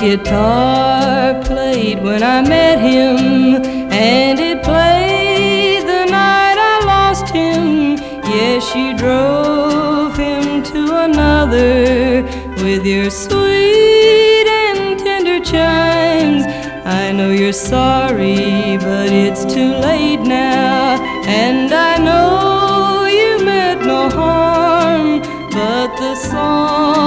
guitar played when I met him, and it played the night I lost him. Yes, you drove him to another with your sweet and tender chimes. I know you're sorry, but it's too late now, and I know you meant no harm, but the song